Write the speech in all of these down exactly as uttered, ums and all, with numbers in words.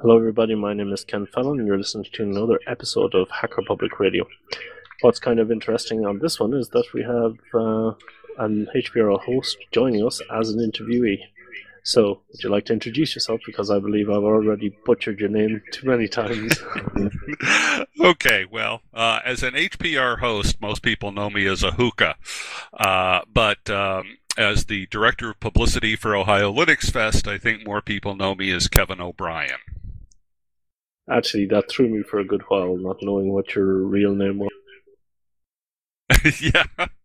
Hello, everybody. My name is Ken Fallon, and you're listening to another episode of Hacker Public Radio. What's kind of interesting on this one is that we have uh, an H P R L host joining us as an interviewee. So, would you like to introduce yourself? Because I believe I've already butchered your name too many times. Okay, well, uh, as an H P R host, most people know me as a hookah. Uh, but um, as the director of publicity for Ohio Linux Fest, I think more people know me as Kevin O'Brien. Actually, that threw me for a good while, not knowing what your real name was. Yeah.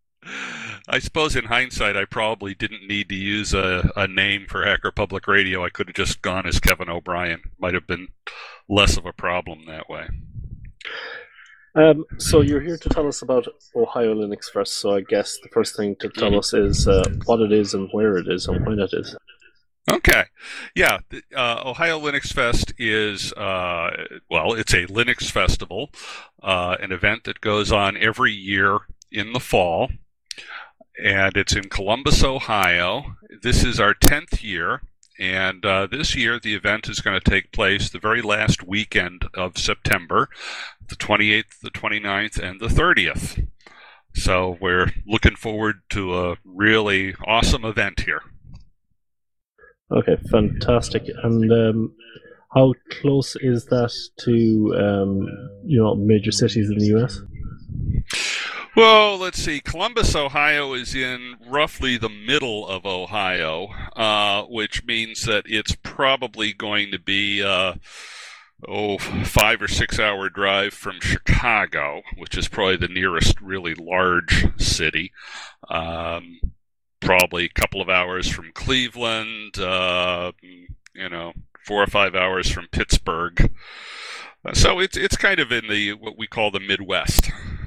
I suppose in hindsight, I probably didn't need to use a, a name for Hacker Public Radio. I could have just gone as Kevin O'Brien. Might have been less of a problem that way. Um, so you're here to tell us about Ohio Linux Fest. So I guess the first thing to tell us is uh, what it is and where it is and when it is. Okay. Yeah. Uh, Ohio Linux Fest is, uh, well, it's a Linux festival, uh, an event that goes on every year in the fall. And it's in Columbus, Ohio. This is our tenth year. And uh, this year, the event is going to take place the very last weekend of September, the twenty-eighth, the twenty-ninth, and the thirtieth. So we're looking forward to a really awesome event here. Okay, fantastic. And um, how close is that to um, you know major cities in the U S? Well, let's see. Columbus, Ohio is in roughly the middle of Ohio, uh, which means that it's probably going to be uh, oh five or six hour drive from Chicago, which is probably the nearest really large city. Um, probably a couple of hours from Cleveland, uh, you know, four or five hours from Pittsburgh. So it's it's kind of in the what we call the Midwest.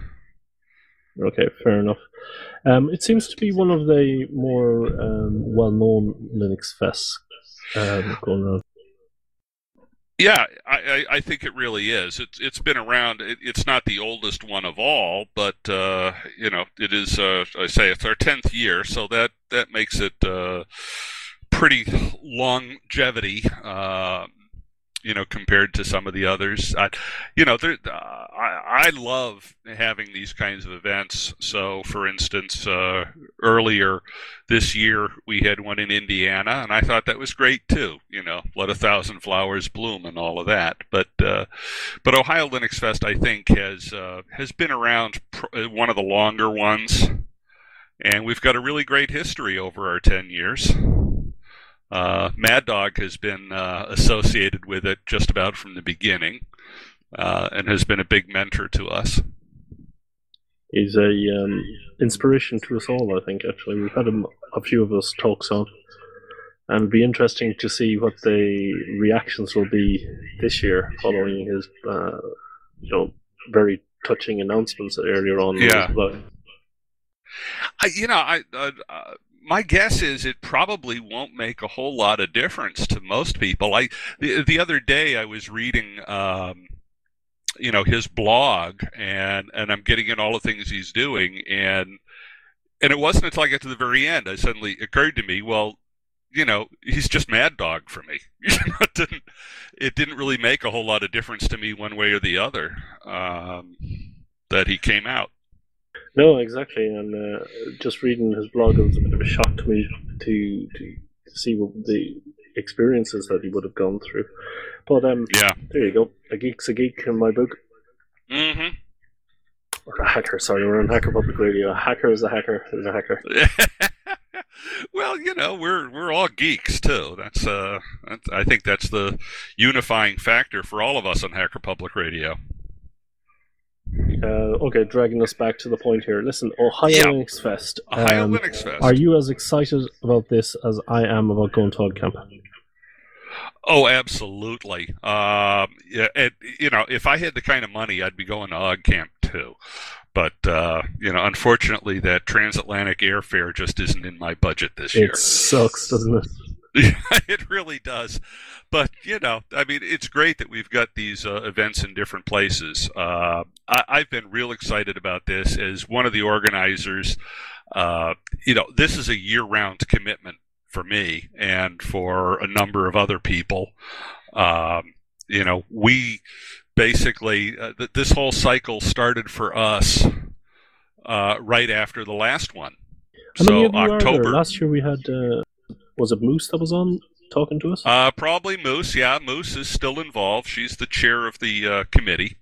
Okay, fair enough. Um, it seems to be one of the more um, well-known Linux fests um, going on. Yeah, I, I think it really is. It's it's been around. It, it's not the oldest one of all, but uh, you know, it is. Uh, I say it's our tenth year, so that that makes it uh, pretty longevity. Uh, you know, compared to some of the others. I, you know, there, uh, I, I love having these kinds of events. So, for instance, uh, earlier this year, we had one in Indiana, and I thought that was great, too. You know, let a thousand flowers bloom and all of that. But uh, but Ohio Linux Fest, I think, has, uh, has been around, pr- one of the longer ones, and we've got a really great history over our ten years. Uh, Mad Dog has been uh, associated with it just about from the beginning, uh, and has been a big mentor to us. He's a um, inspiration to us all, I think, actually. We've had him, a few of us talks on, and it'll be interesting to see what the reactions will be this year following his uh, you know, very touching announcements earlier on. Yeah. I, you know, I... Uh, uh, My guess is it probably won't make a whole lot of difference to most people. I the, the other day I was reading, um, you know, his blog, and, and I'm getting in all the things he's doing, and and it wasn't until I got to the very end I suddenly occurred to me, well, you know, he's just Mad Dog for me. it didn't it didn't really make a whole lot of difference to me one way or the other um, that he came out. No, exactly, and uh, just reading his blog, it was a bit of a shock to me to to see what the experiences that he would have gone through. But um, yeah, there you go. A geek's a geek in my book. Mm-hmm. Or a hacker, sorry, we're on Hacker Public Radio. A hacker is a hacker is a hacker. Well, you know, we're we're all geeks too. That's uh, that's, I think that's the unifying factor for all of us on Hacker Public Radio. Uh, okay, dragging us back to the point here. Listen, Ohio yeah. Linux Fest. Ohio um, Linux Fest. Are you as excited about this as I am about going to OggCamp? Oh, absolutely. Um, yeah, it, you know, if I had the kind of money, I'd be going to OggCamp too. But, uh, you know, unfortunately, that transatlantic airfare just isn't in my budget this year. It sucks, doesn't it? It really does. But, you know, I mean, it's great that we've got these uh, events in different places. Uh, I, I've been real excited about this as one of the organizers. Uh, you know, this is a year-round commitment for me and for a number of other people. Um, you know, we basically, uh, th- this whole cycle started for us uh, right after the last one. How so many of you October. Are there? Last year we had, uh, was it Moose that was on talking to us? Uh, probably Moose, yeah. Moose is still involved. She's the chair of the uh, committee.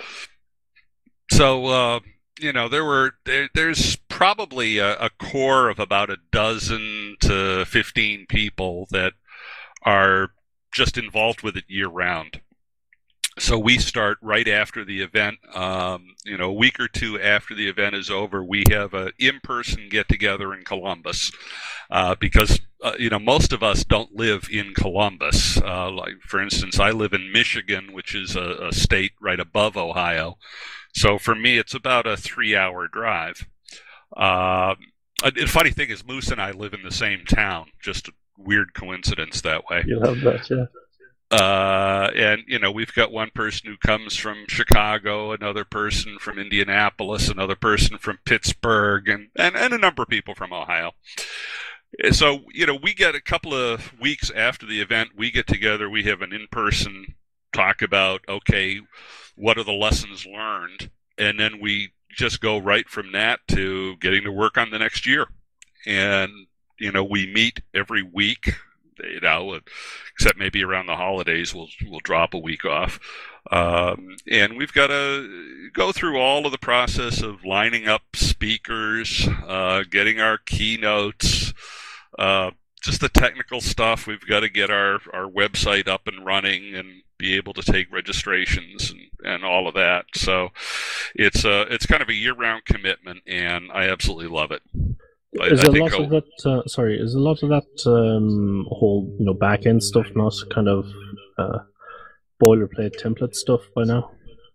So, uh, you know, there were there, there's probably a, a core of about a dozen to fifteen people that are just involved with it year round. So we start right after the event. Um, you know, a week or two after the event is over, we have an in-person get-together in Columbus uh, because, uh, you know, most of us don't live in Columbus. Uh, like, for instance, I live in Michigan, which is a, a state right above Ohio. So for me, it's about a three-hour drive. Uh, a funny thing is, Moose and I live in the same town. Just a weird coincidence that way. You have that, yeah. Uh, and, you know, we've got one person who comes from Chicago, another person from Indianapolis, another person from Pittsburgh, and, and, and a number of people from Ohio. So, you know, we get a couple of weeks after the event, we get together, we have an in-person talk about, okay, what are the lessons learned? And then we just go right from that to getting to work on the next year. And, you know, we meet every week. You know, except maybe around the holidays, we'll we'll drop a week off, um, and we've got to go through all of the process of lining up speakers, uh, getting our keynotes, uh, just the technical stuff. We've got to get our, our website up and running and be able to take registrations and, and all of that. So it's a it's kind of a year-round commitment, and I absolutely love it. Is I, a I lot of that? Uh, sorry, is a lot of that um, whole you know back end stuff not kind of uh, boilerplate template stuff by now?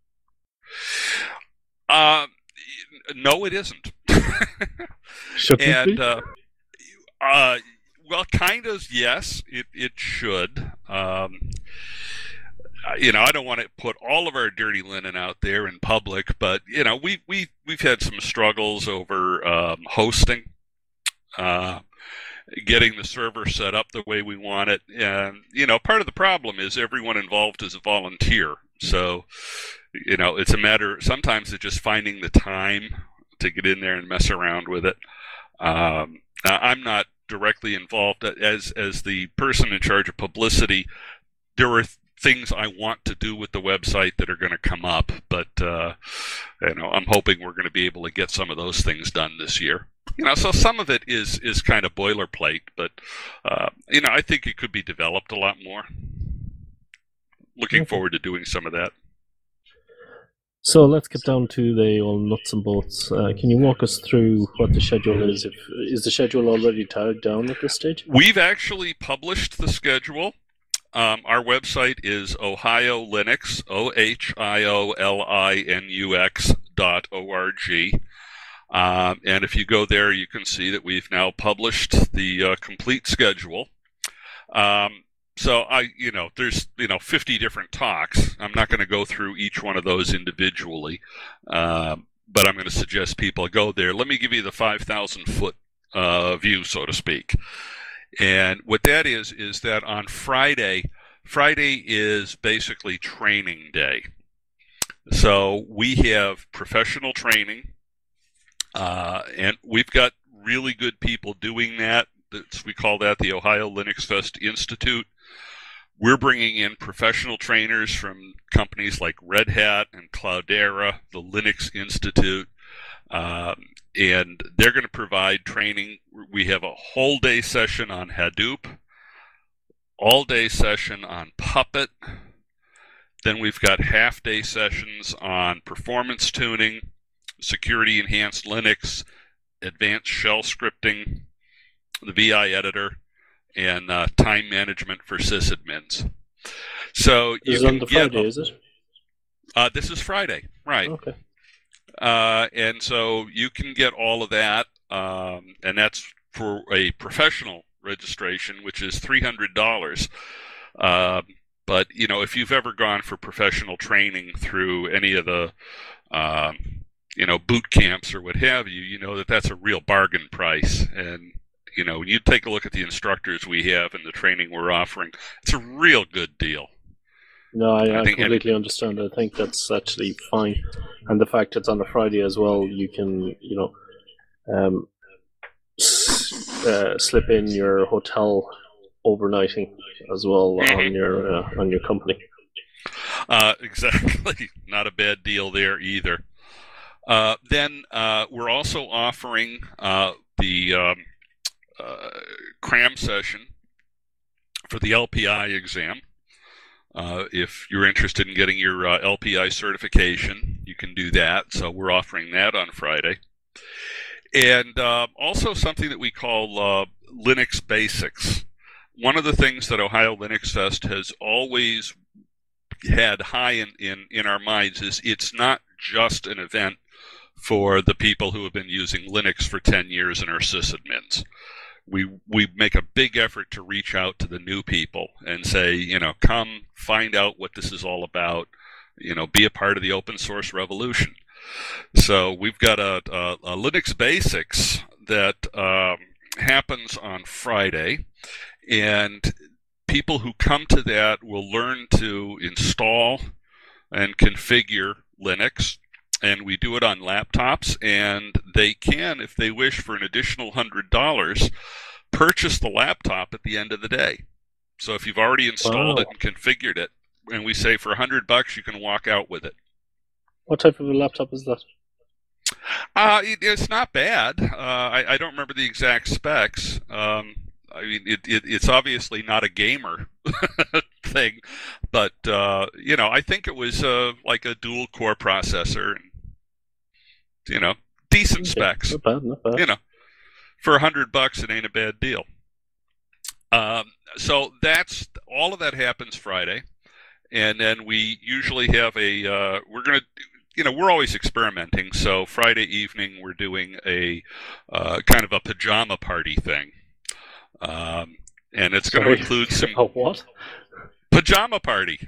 Uh, no, it isn't. Should and be? Uh, uh, well, kind of yes, it it should. Um, you know, I don't want to put all of our dirty linen out there in public, but you know, we we we've had some struggles over um, hosting. Uh, getting the server set up the way we want it. And, you know, part of the problem is everyone involved is a volunteer. So, you know, it's a matter, sometimes it's just finding the time to get in there and mess around with it. Um, I'm not directly involved. As, as the person in charge of publicity, there were things I want to do with the website that are going to come up. But, uh, you know, I'm hoping we're going to be able to get some of those things done this year. You know, so some of it is, is kind of boilerplate, but, uh, you know, I think it could be developed a lot more. Looking okay. forward to doing some of that. So let's get down to the old nuts and bolts. Uh, can you walk us through what the schedule is? If, is the schedule already tied down at this stage? We've actually published the schedule. Um, our website is Ohio Linux, O H I O L I N U X dot O R G. Um, and if you go there, you can see that we've now published the uh, complete schedule. Um, so I, you know, there's, you know, fifty different talks. I'm not going to go through each one of those individually, um, but I'm going to suggest people go there. Let me give you the five thousand foot uh, view, so to speak. And what that is, is that on Friday, Friday is basically training day. So we have professional training. Uh, and we've got really good people doing that. That's, we call that the Ohio Linux Fest Institute. We're bringing in professional trainers from companies like Red Hat and Cloudera, the Linux Institute, um, and they're going to provide training. We have a whole day session on Hadoop, all day session on Puppet. Then we've got half day sessions on performance tuning, security enhanced Linux, advanced shell scripting, the V I editor, and uh, time management for sysadmins. So you this is can on the get, Friday, is it? Uh, this is Friday, right? Okay. Uh, and so you can get all of that, um, and that's for a professional registration, which is three hundred dollars. Uh, but you know, if you've ever gone for professional training through any of the um, you know, boot camps or what have you, you know that that's a real bargain price. And, you know, when you take a look at the instructors we have and the training we're offering, it's a real good deal. No, I, I I think completely understand. I think that's actually fine, and the fact it's on a Friday as well, you can, you know, um, s- uh, slip in your hotel overnighting as well Mhm. on your uh, on your company. Uh, exactly. Not a bad deal there either. Uh, then uh, we're also offering uh, the um, uh, cram session for the L P I exam. Uh, if you're interested in getting your uh, L P I certification, you can do that. So we're offering that on Friday. And uh, also something that we call uh, Linux Basics. One of the things that Ohio Linux Fest has always had high in, in, in our minds is it's not just an event for the people who have been using Linux for ten years and are sysadmins. We we make a big effort to reach out to the new people and say, you know, come find out what this is all about, you know, be a part of the open source revolution. So we've got a, a, a Linux Basics that um, happens on Friday, and people who come to that will learn to install and configure Linux, and we do it on laptops, and they can, if they wish, for an additional one hundred dollars, purchase the laptop at the end of the day. So if you've already installed Wow. it and configured it, and we say for one hundred bucks you can walk out with it. What type of a laptop is that? Uh, it, it's not bad. Uh, I, I don't remember the exact specs. Um, I mean, it, it, it's obviously not a gamer thing, but uh, you know, I think it was uh, like a dual core processor, and you know, decent Okay. specs. Not bad, not bad. You know, for a hundred bucks, it ain't a bad deal. Um, so that's all of that happens Friday, and then we usually have a. Uh, we're gonna. You know, we're always experimenting. So Friday evening, we're doing a uh, kind of a pajama party thing, um, and it's going to Sorry. include some Oh, what? pajama party.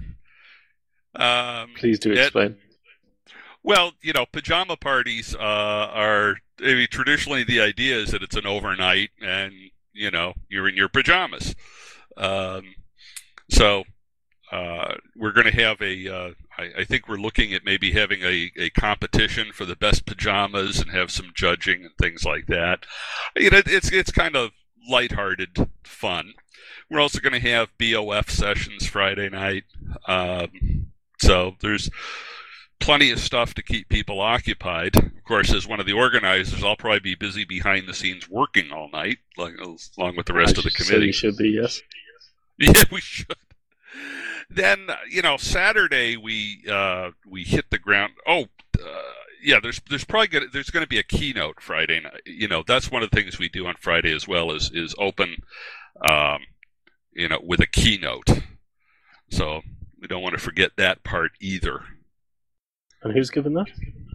Um, Please do it- explain. well, you know, pajama parties uh, are I mean, traditionally the idea is that it's an overnight, and you know, you're in your pajamas. Um, so uh, we're going to have a. Uh, I, I think we're looking at maybe having a, a competition for the best pajamas and have some judging and things like that. You know, it's it's kind of lighthearted fun. We're also going to have B O F sessions Friday night. Um, so there's plenty of stuff to keep people occupied. Of course, as one of the organizers, I'll probably be busy behind the scenes working all night, like, along with the rest of the So committee. you should be, yes. Yeah, we should. Then you know, Saturday we uh, we hit the ground. Oh, uh, yeah. There's there's probably gonna, there's going to be a keynote Friday night. You know, that's one of the things we do on Friday as well is is open, um, you know, with a keynote. So we don't want to forget that part either. And who's giving that?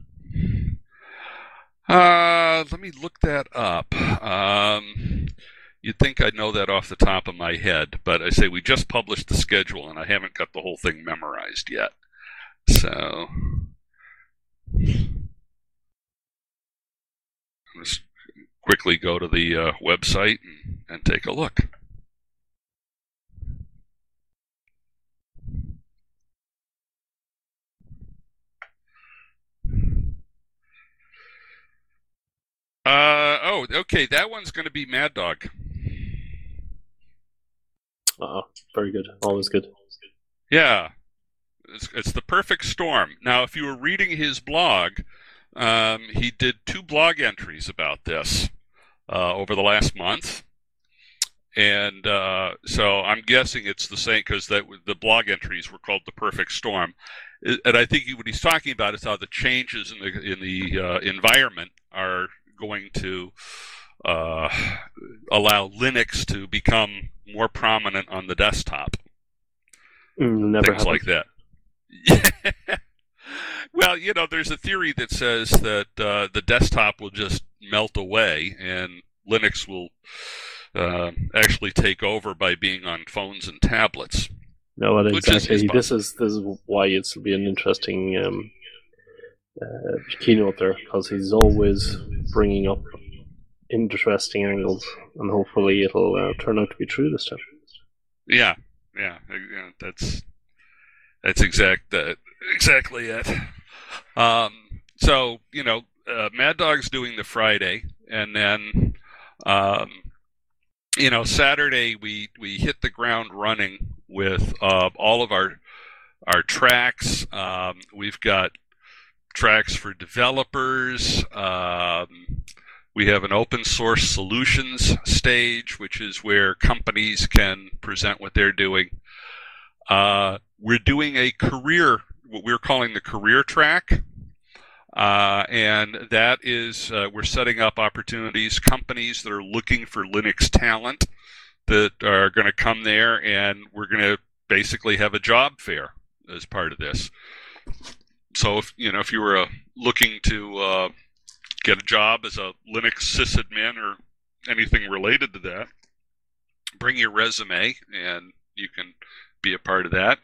Uh, let me look that up. Um, you'd think I'd know that off the top of my head, but I say we just published the schedule and I haven't got the whole thing memorized yet. So let's quickly go to the uh, website and, and take a look. Uh, oh, okay, that one's going to be Mad Dog. Oh, very good. Always good. Yeah, it's, it's the perfect storm. Now, if you were reading his blog, um, he did two blog entries about this uh, over the last month. And uh, so I'm guessing it's the same because that the blog entries were called the perfect storm. And I think what he's talking about is how the changes in the in the uh, environment are going to uh, allow Linux to become more prominent on the desktop. Mm, never Things happened. like that. Well, you know, there's a theory that says that uh, the desktop will just melt away and Linux will uh, actually take over by being on phones and tablets. No, well, Which is- exactly. is this is this is why it's be an interesting um, uh, keynote there, because he's always bringing up interesting angles, and hopefully it'll uh, turn out to be true this time. Yeah, yeah, yeah, that's That's exact uh, exactly it. Um, so you know, uh, Mad Dog's doing the Friday, and then um, you know Saturday we we hit the ground running with uh, all of our our tracks. Um, we've got tracks for developers. Um, we have an open source solutions stage, which is where companies can present what they're doing. Uh, we're doing a career, what we're calling the career track. Uh, and that is, uh, we're setting up opportunities, companies that are looking for Linux talent that are going to come there, and we're going to basically have a job fair as part of this. So if you know if you were uh, looking to uh, get a job as a Linux sysadmin or anything related to that, bring your resume and you can be a part of that.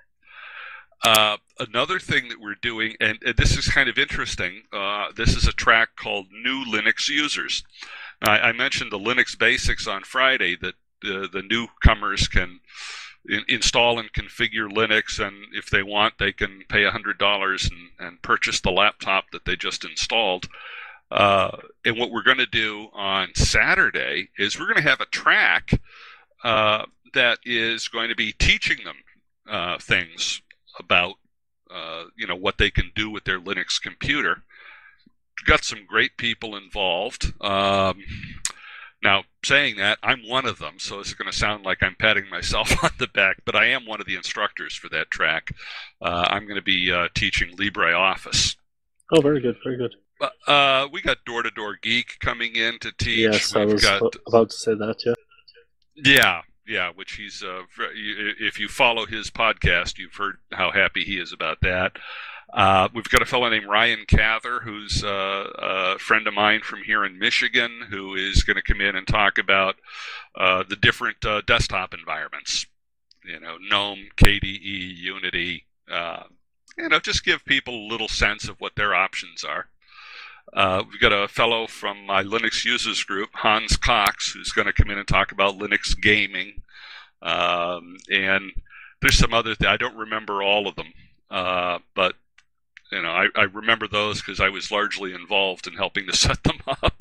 Uh, another thing that we're doing, and, and this is kind of interesting, uh, this is a track called New Linux Users. I, I mentioned the Linux Basics on Friday, that uh, the newcomers can in, install and configure Linux, and if they want, they can pay one hundred dollars and, and purchase the laptop that they just installed. Uh, and what we're going to do on Saturday is we're going to have a track uh, that is going to be teaching them uh, things about uh, you know what they can do with their Linux computer. Got some great people involved. Um, now, saying that, I'm one of them, so it's going to sound like I'm patting myself on the back, but I am one of the instructors for that track. Uh, I'm going to be uh, teaching LibreOffice. Oh, very good, very good. Uh, we got Door to Door Geek coming in to teach. Yes, We've I was got, about to say that, yeah. Yeah, yeah, which he's, uh, if you follow his podcast, you've heard how happy he is about that. Uh, we've got a fellow named Ryan Cather, who's uh, a friend of mine from here in Michigan, who is going to come in and talk about uh, the different uh, desktop environments. You know, GNOME, K D E, Unity. Uh, you know, just give people a little sense of what their options are. Uh, we've got a fellow from my Linux users group, Hans Cox, who's going to come in and talk about Linux gaming. Um, and there's some other things. I don't remember all of them, uh, but you know, I, I remember those because I was largely involved in helping to set them up.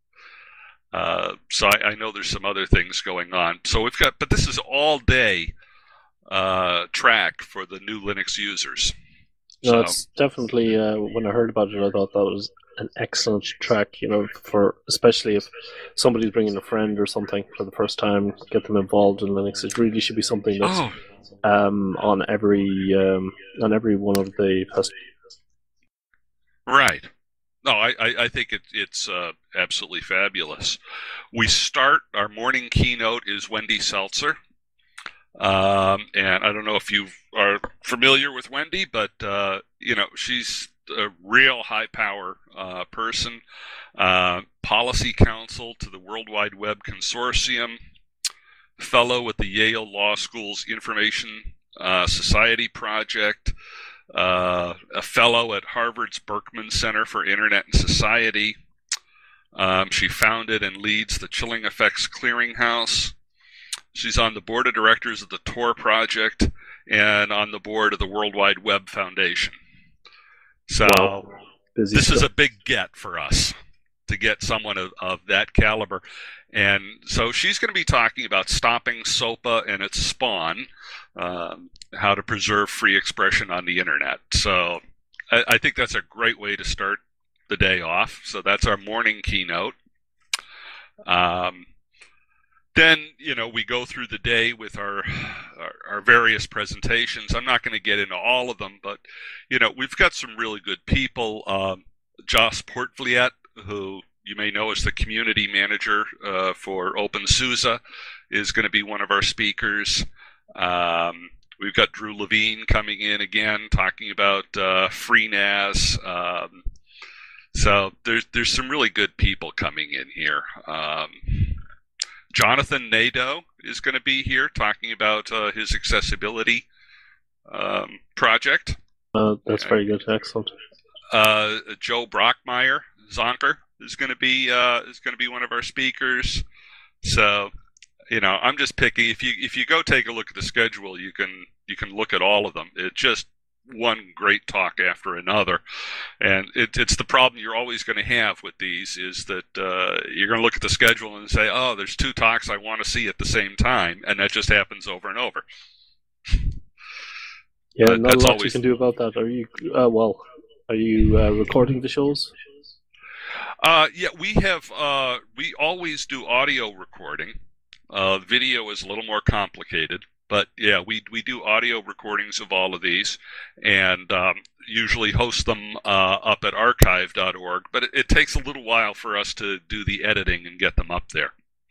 Uh, so I, I know there's some other things going on. So we've got, but this is all day uh, track for the new Linux users. No, so, it's definitely, uh, when I heard about it, I thought that was an excellent track, you know, for especially if somebody's bringing a friend or something for the first time, get them involved in Linux. It really should be something that's oh. um, on every um, on every one of the festivals. Right. No, I, I, I think it, it's uh, absolutely fabulous. We start, our morning keynote is Wendy Seltzer. Um, and I don't know if you are familiar with Wendy, but, uh, you know, she's a real high-power uh, person. Uh, policy counsel to the World Wide Web Consortium, fellow with the Yale Law School's Information uh, Society Project, Uh, a fellow at Harvard's Berkman Center for Internet and Society. Um, she founded and leads the Chilling Effects Clearinghouse. She's on the board of directors of the Tor Project and on the board of the World Wide Web Foundation. So wow. Busy this stuff. is a big get for us to get someone of, of that caliber. And so she's going to be talking about stopping SOPA and its spawn, um, how to preserve free expression on the internet. So I, I think that's a great way to start the day off. So that's our morning keynote. Um, then, you know, we go through the day with our, our, our various presentations. I'm not going to get into all of them, but, you know, we've got some really good people. Um, Joss Portvliet, who you may know as the community manager uh, for OpenSUSE, is going to be one of our speakers. Um, we've got Drew Levine coming in again, talking about uh, FreeNAS. Um, so there's there's some really good people coming in here. Um, Jonathan Nadeau is going to be here talking about uh, his accessibility um, project. Uh, that's very good, excellent. Uh, Joe Brockmeyer, Zonker, is going to be uh, is going to be one of our speakers. So, you know, I'm just picking. If you if you go take a look at the schedule, you can you can look at all of them. It's just one great talk after another, and it, it's the problem you're always going to have with these is that uh, you're going to look at the schedule and say, oh, there's two talks I want to see at the same time, and that just happens over and over. Yeah, but not a lot always... you can do about that. Are you, uh, well, are you uh, recording the shows? Uh, yeah, we have, uh, we always do audio recording. Uh, video is a little more complicated. But yeah, we we do audio recordings of all of these, and um, usually host them uh, up at archive dot org. But it, it takes a little while for us to do the editing and get them up there.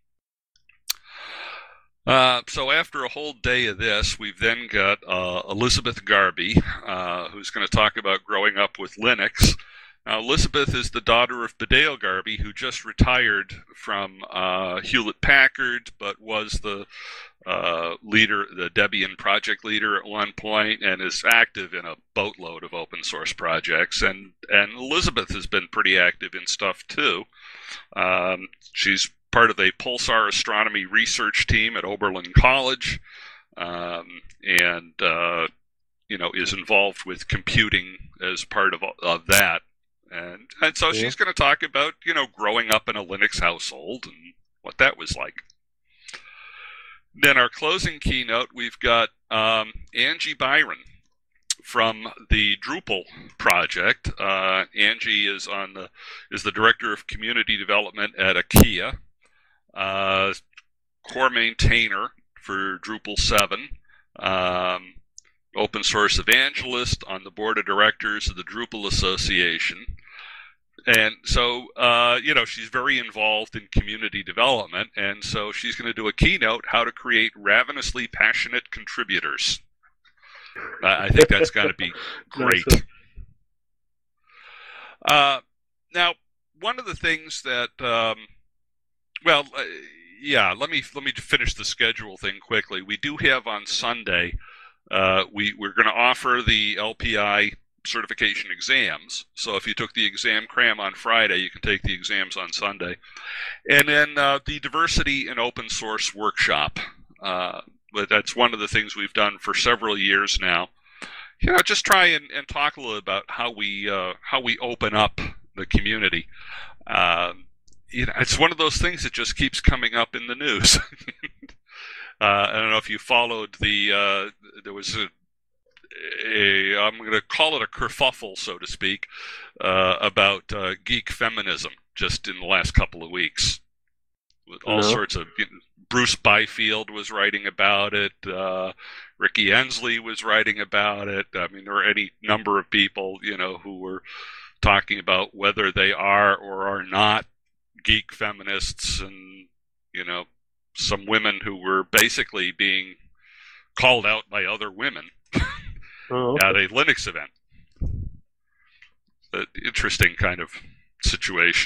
Uh, so after a whole day of this, we've then got uh, Elizabeth Garby, uh, who's going to talk about growing up with Linux. Now, Elizabeth is the daughter of Badeo Garby, who just retired from uh, Hewlett-Packard, but was the uh, leader, the Debian project leader at one point, and is active in a boatload of open source projects. And, and Elizabeth has been pretty active in stuff, too. Um, she's part of a pulsar astronomy research team at Oberlin College, um, and, uh, you know, is involved with computing as part of, of that. And, and so yeah. she's going to talk about, you know, growing up in a Linux household and what that was like. Then our closing keynote, we've got um, Angie Byron from the Drupal project. Uh, Angie is on the is the director of community development at IKEA, uh, core maintainer for Drupal seven, um, open source evangelist on the board of directors of the Drupal Association. And so, uh, you know, she's very involved in community development, and so she's going to do a keynote, how to create ravenously passionate contributors. Uh, I think that's got to be great. Uh, now, one of the things that, um, well, uh, yeah, let me let me finish the schedule thing quickly. We do have on Sunday, uh, we, we're going to offer the L P I certification exams. So if you took the exam cram on Friday, you can take the exams on Sunday. And then uh, the diversity and open source workshop. Uh, but that's one of the things we've done for several years now. You know, just try and, and talk a little about how we uh, how we open up the community. Uh, you know, it's one of those things that just keeps coming up in the news. uh, I don't know if you followed the. Uh, there was a. A, I'm going to call it a kerfuffle, so to speak, uh, about uh, geek feminism just in the last couple of weeks. With all no. sorts of... You know, Bruce Byfield was writing about it. Uh, Ricky Ensley was writing about it. I mean, there were any number of people, you know, who were talking about whether they are or are not geek feminists, and, you know, some women who were basically being called out by other women. Oh, okay. At a Linux event. An interesting kind of situation.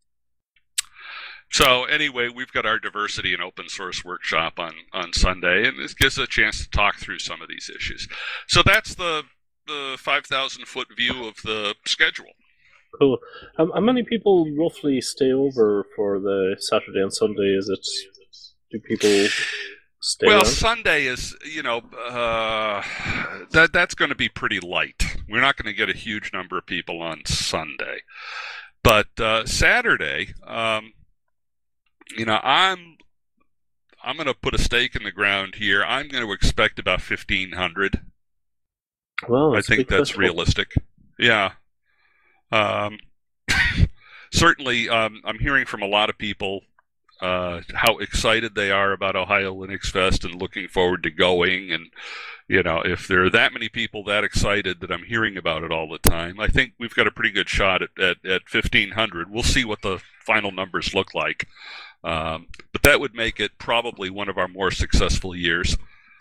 So anyway, we've got our diversity and open source workshop on, on Sunday, and this gives us a chance to talk through some of these issues. So that's the the five thousand foot view of the schedule. Cool. Um, how many people roughly stay over for the Saturday and Sunday? Is it, do people... Stay well, around? Sunday is, you know, uh, that that's going to be pretty light. We're not going to get a huge number of people on Sunday. But uh, Saturday, um, you know, I'm I'm going to put a stake in the ground here. I'm going to expect about fifteen hundred. Well, I think that's festival. realistic. Yeah. Um, certainly, um, I'm hearing from a lot of people Uh, how excited they are about Ohio Linux Fest and looking forward to going. And, you know, if there are that many people that excited that I'm hearing about it all the time, I think we've got a pretty good shot at, at, at fifteen hundred. We'll see what the final numbers look like. Um, but that would make it probably one of our more successful years.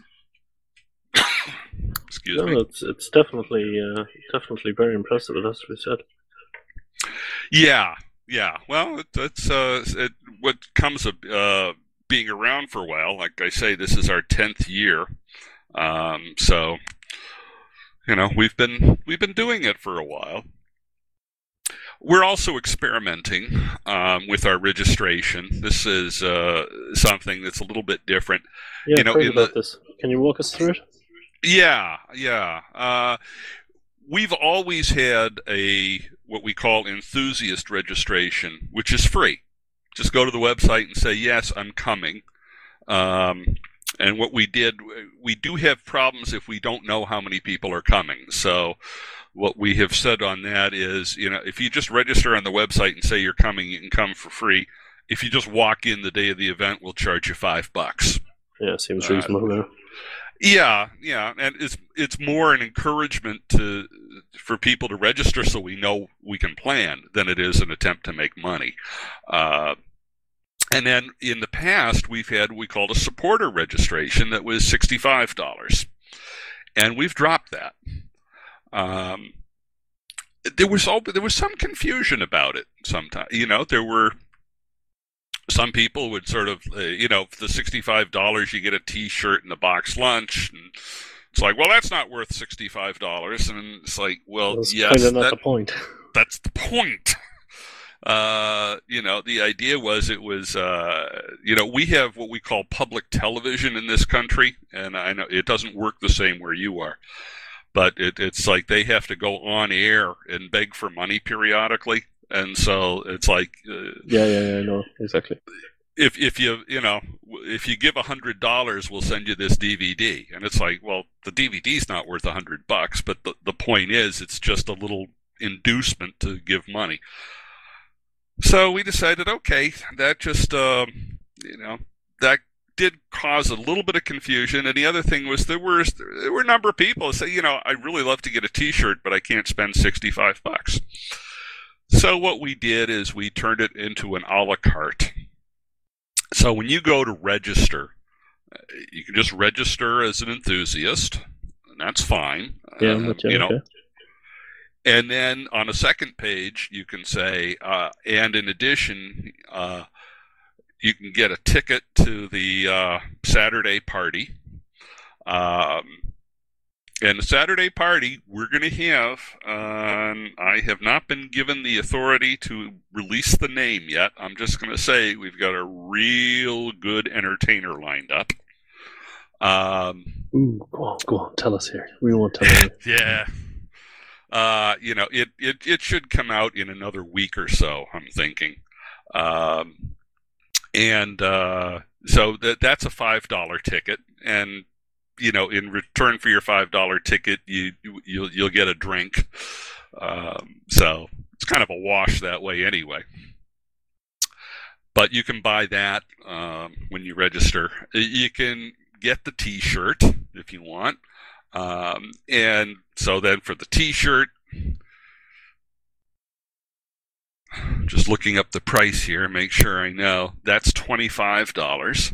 Excuse no, me. It's, it's definitely, uh, definitely very impressive, it has to be said. Yeah. Yeah, well, that's uh, it, what comes of uh, being around for a while. Like I say, this is our tenth year, um, so you know we've been we've been doing it for a while. We're also experimenting um, with our registration. This is uh, something that's a little bit different. Yeah, you know, I've heard in about the, this. Can you walk us through it? Yeah, yeah. Uh, we've always had a what we call enthusiast registration, which is free. Just go to the website and say, yes, I'm coming. Um, and what we did, we do have problems if we don't know how many people are coming. So what we have said on that is, you know, if you just register on the website and say you're coming, you can come for free. If you just walk in the day of the event, we'll charge you five bucks. Yeah, seems Uh, reasonable there. yeah, yeah, and it's it's more an encouragement to for people to register so we know we can plan than it is an attempt to make money. Uh, and then in the past, we've had what we called a supporter registration that was sixty-five dollars, and we've dropped that. Um, there was all, there was some confusion about it. Sometimes, you know, there were some people would sort of, uh, you know, for the sixty-five dollars you get a T-shirt and a box lunch, and it's like, well, that's not worth sixty-five dollars, and it's like, well, That's yes, kind of not that, the point. that's the point. Uh, you know, the idea was it was, uh, you know, we have what we call public television in this country, and I know it doesn't work the same where you are, but it, it's like they have to go on air and beg for money periodically. And so it's like, uh, Yeah, yeah, yeah, I know exactly. if if you you know if you give a hundred dollars, we'll send you this D V D, and it's like, well, the D V D's not worth a hundred bucks, but the the point is, it's just a little inducement to give money. So we decided, okay, that just um, you know that did cause a little bit of confusion. And the other thing was there were there were a number of people who say, you know, I really love to get a T-shirt, but I can't spend sixty-five bucks. So what we did is we turned it into an a la carte. So when you go to register, you can just register as an enthusiast, and that's fine. Yeah, uh, but yeah, you know. okay. And then on a second page, you can say, uh, and in addition, uh, you can get a ticket to the uh, Saturday party. Um, and the Saturday party, we're going to have, uh, I have not been given the authority to release the name yet. I'm just going to say we've got a real good entertainer lined up. Um, Ooh, go on, go on, tell us here. We won't tell you. yeah. Uh, you know, it, it, it should come out in another week or so, I'm thinking. Um, and uh, so that that's a five dollar ticket. And, you know, in return for your five dollar ticket, you, you, you'll, you'll get a drink. Um, so it's kind of a wash that way anyway. But you can buy that um, when you register. You can get the T-shirt if you want. Um, and so then for the T-shirt, just looking up the price here, make sure I know, that's twenty-five dollars.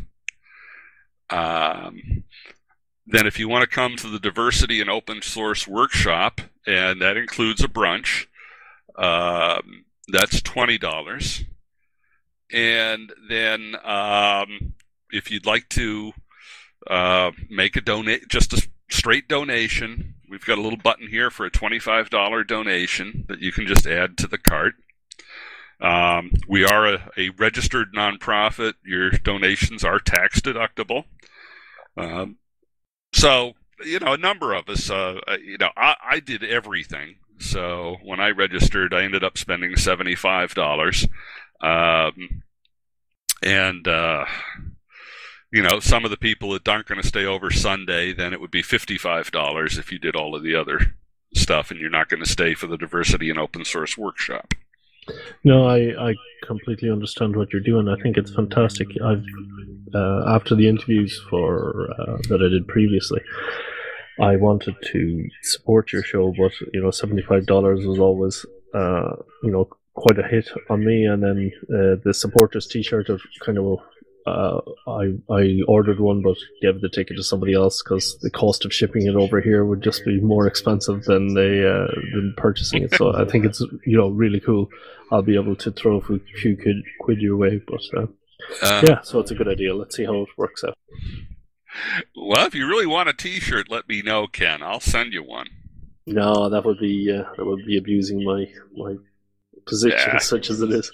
Um, then if you want to come to the Diversity and Open Source Workshop, and that includes a brunch, um, that's twenty dollars. And then um, if you'd like to uh, make a donate, just a straight donation, we've got a little button here for a twenty-five dollar donation that you can just add to the cart. Um, we are a, a registered nonprofit. Your donations are tax deductible. Um, so, you know, a number of us, uh, you know, I, I did everything. So when I registered, I ended up spending seventy-five dollars. Um, and, uh, you know, some of the people that aren't going to stay over Sunday, then it would be fifty-five dollars if you did all of the other stuff and you're not going to stay for the Diversity and Open Source Workshop. No, I, I completely understand what you're doing. I think it's fantastic. I've uh, after the interviews for uh, that I did previously, I wanted to support your show, but you know, seventy-five dollars was always uh, you know, quite a hit on me. And then uh, the supporters T-shirt of kind of uh, I I ordered one, but gave the ticket to somebody else because the cost of shipping it over here would just be more expensive than they uh, than purchasing it. So I think it's, you know, really cool. I'll be able to throw a few quid, quid your way, but uh, uh, yeah, so it's a good idea. Let's see how it works out. Well, if you really want a T-shirt, let me know, Ken. I'll send you one. No, that would be uh, that would be abusing my my position, yeah. Such as it is.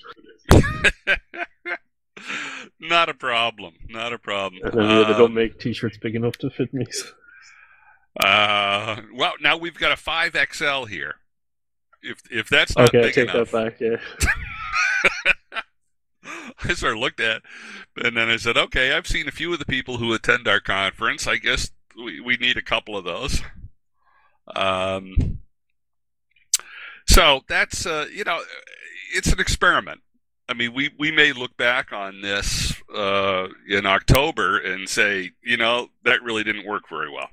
Not a problem. Not a problem. And then um, they don't make T-shirts big enough to fit me. Uh, well, now we've got a five X L here. If if that's not Okay, I big take enough, that back. Yeah. I sort of looked at, and then I said, "Okay, I've seen a few of the people who attend our conference. I guess we we need a couple of those." Um, so that's uh, you know, it's an experiment. I mean, we, we may look back on this uh, in October and say, you know, that really didn't work very well.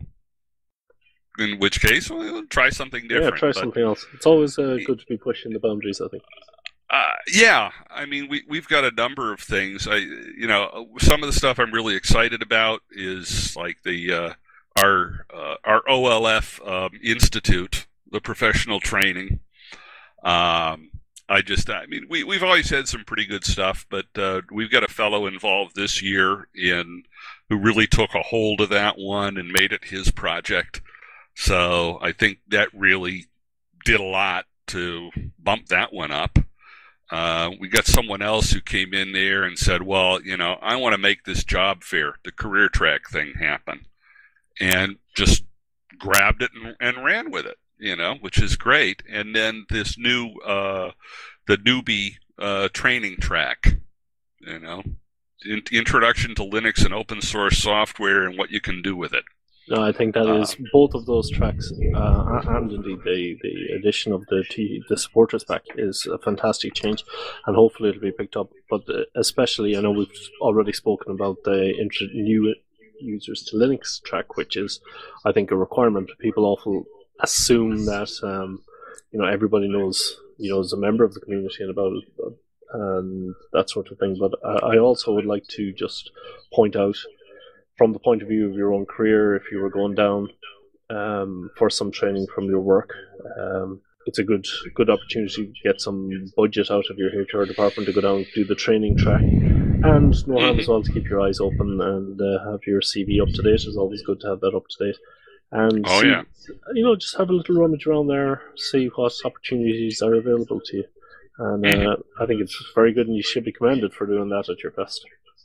In which case, we'll try something different. Yeah, try but, something else. It's always uh, good to be pushing the boundaries, I think. Uh, yeah, I mean, we we've got a number of things. I, you know, some of the stuff I'm really excited about is like the uh, our uh, our O L F um, Institute, the professional training. Um, I just, I mean, we we've always had some pretty good stuff, but uh, we've got a fellow involved this year in who really took a hold of that one and made it his project. So I think that really did a lot to bump that one up. Uh, we got someone else who came in there and said, well, you know, I want to make this job fair, the career track thing happen. And just grabbed it and, and ran with it, you know, which is great. And then this new, uh, the newbie uh, training track, you know, in, introduction to Linux and open source software and what you can do with it. No, I think that uh, is both of those tracks, uh, and indeed the, the addition of the T, the supporters pack is a fantastic change, and hopefully it'll be picked up. But especially, I know we've already spoken about the intro, new users to Linux track, which is, I think, a requirement. People often assume that um, you know everybody knows, you know, is a member of the community and about it, and that sort of thing. But I, I also would like to just point out, from the point of view of your own career, if you were going down um, for some training from your work, um, it's a good good opportunity to get some budget out of your H R department to go down and do the training track. And no harm as well to keep your eyes open and uh, have your C V up to date. It's always good to have that up to date. And oh, see, yeah. you know, just have a little rummage around there, see what opportunities are available to you. And uh, mm-hmm. I think it's very good, and you should be commended for doing that at your best.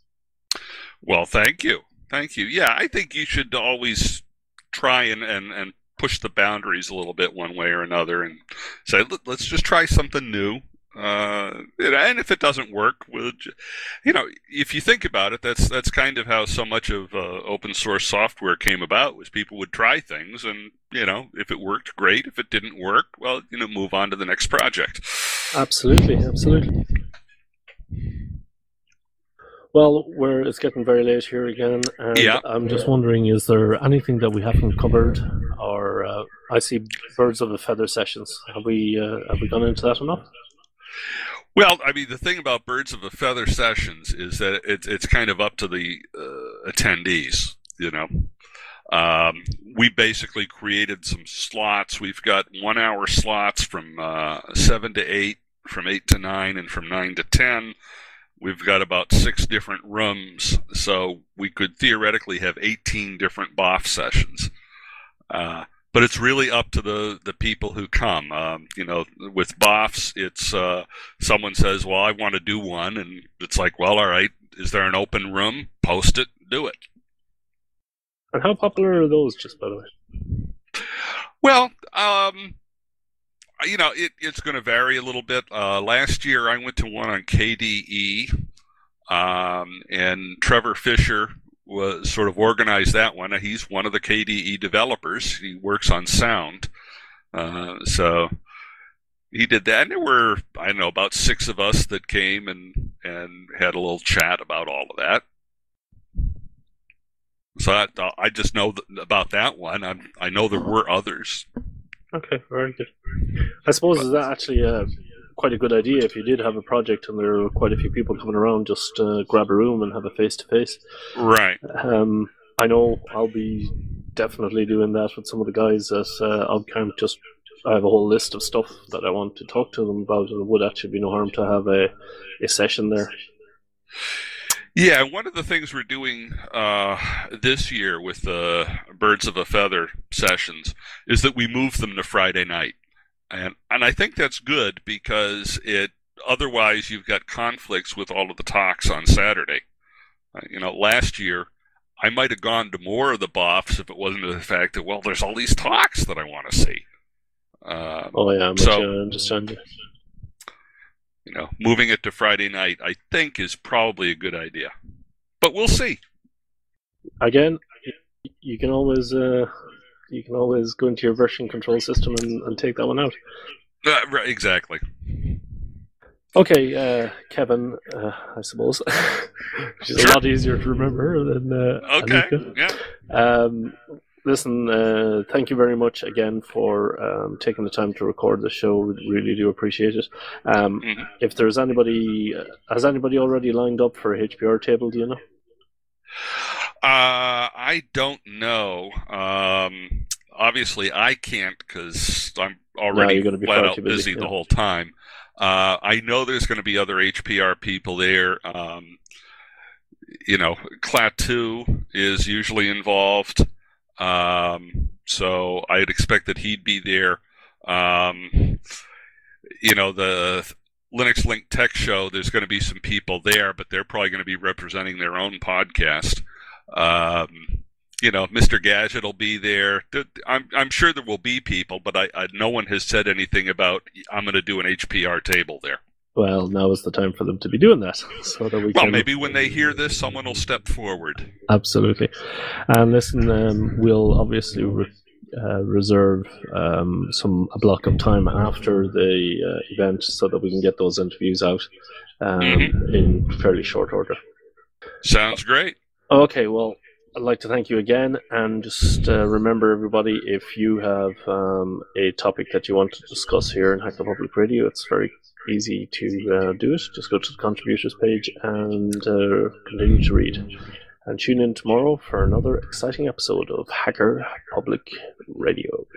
Well, thank you. Thank you. Yeah, I think you should always try and, and, and push the boundaries a little bit one way or another and say, let's just try something new. Uh, and if it doesn't work, we'll just, you know, if you think about it, that's that's kind of how so much of uh, open source software came about, was people would try things and, you know, if it worked, great. If it didn't work, well, you know, move on to the next project. Absolutely, absolutely. Well, we're, it's getting very late here again, and yeah. I'm just wondering, is there anything that we haven't covered? Or uh, I see birds of a feather sessions. Have we uh, have we gone into that enough? Well, I mean, the thing about birds of a feather sessions is that it's it's kind of up to the uh, attendees. You know, um, we basically created some slots. We've got one-hour slots from uh, seven to eight, from eight to nine, and from nine to ten. We've got about six different rooms, so we could theoretically have eighteen different B O F sessions. Uh, but it's really up to the, the people who come. Um, you know, with B O Fs, it's uh, someone says, well, I want to do one, and it's like, well, all right, is there an open room? Post it, do it. And how popular are those, just by the way? Well, um... you know, it, it's going to vary a little bit. Uh, last year, I went to one on K D E, um, and Trevor Fisher was sort of organized that one. He's one of the K D E developers. He works on sound, uh, so he did that. And there were, I don't know, about six of us that came and and had a little chat about all of that. So I, I just know about that one. I, I know there were others. Okay, very good. I suppose is that actually uh, quite a good idea if you did have a project and there are quite a few people coming around, just uh, grab a room and have a face-to-face. Right. Um, I know I'll be definitely doing that with some of the guys that uh, I'll kind of just, I have a whole list of stuff that I want to talk to them about, and it would actually be no harm to have a, a session there. Yeah, one of the things we're doing uh, this year with the Birds of a Feather sessions is that we move them to Friday night. And and I think that's good because it otherwise you've got conflicts with all of the talks on Saturday. Uh, you know, last year I might have gone to more of the B O Fs if it wasn't the fact that, well, there's all these talks that I want to see. Uh, oh, yeah, I'm so, I understand you. You know, moving it to Friday night, I think, is probably a good idea. But we'll see. Again, you can always uh, you can always go into your version control system and, and take that one out. Uh, right, exactly. Okay, uh, Kevin, uh, I suppose, which is sure. a lot easier to remember than uh, okay. Anika. Yeah. Um, listen, uh, thank you very much again for um, taking the time to record the show. We really do appreciate it. Um, mm-hmm. If there's anybody, uh, has anybody already lined up for a H P R table? Do you know? Uh, I don't know. Um, obviously, I can't because I'm already no, be flat out busy, busy yeah. the whole time. Uh, I know there's going to be other H P R people there. Um, you know, Klaatu is usually involved. Um, so I'd expect that he'd be there. Um, you know, the Linux Link Tech Show, there's going to be some people there, but they're probably going to be representing their own podcast. Um, you know, Mister Gadget will be there. I'm I'm sure there will be people, but I, I no one has said anything about I'm going to do an H P R table there. Well, now is the time for them to be doing that, so that we. Well, can... maybe when they hear this, someone will step forward. Absolutely, and listen, um, we'll obviously re- uh, reserve um, some a block of time after the uh, event so that we can get those interviews out um, mm-hmm. in fairly short order. Sounds great. Okay, well. I'd like to thank you again, and just uh, remember, everybody, if you have um, a topic that you want to discuss here in Hacker Public Radio, it's very easy to uh, do it. Just go to the contributors page and uh, continue to read. And tune in tomorrow for another exciting episode of Hacker Public Radio.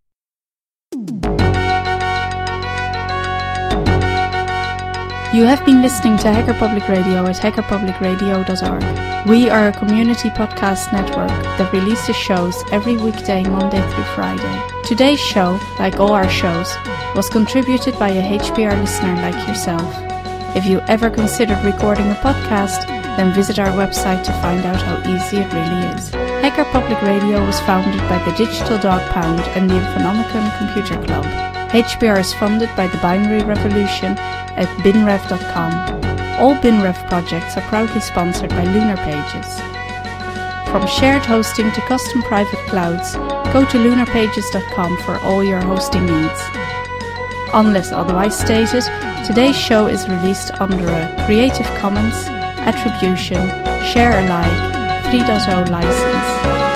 You have been listening to Hacker Public Radio at hacker public radio dot org. We are a community podcast network that releases shows every weekday, Monday through Friday. Today's show, like all our shows, was contributed by a H P R listener like yourself. If you ever considered recording a podcast, then visit our website to find out how easy it really is. Hacker Public Radio was founded by the Digital Dog Pound and the Infonomicon Computer Club. H P R is funded by the Binary Revolution at bin rev dot com. All BinRev projects are proudly sponsored by Lunar Pages. From shared hosting to custom private clouds, go to lunar pages dot com for all your hosting needs. Unless otherwise stated, today's show is released under a Creative Commons Attribution Share Alike three point oh license.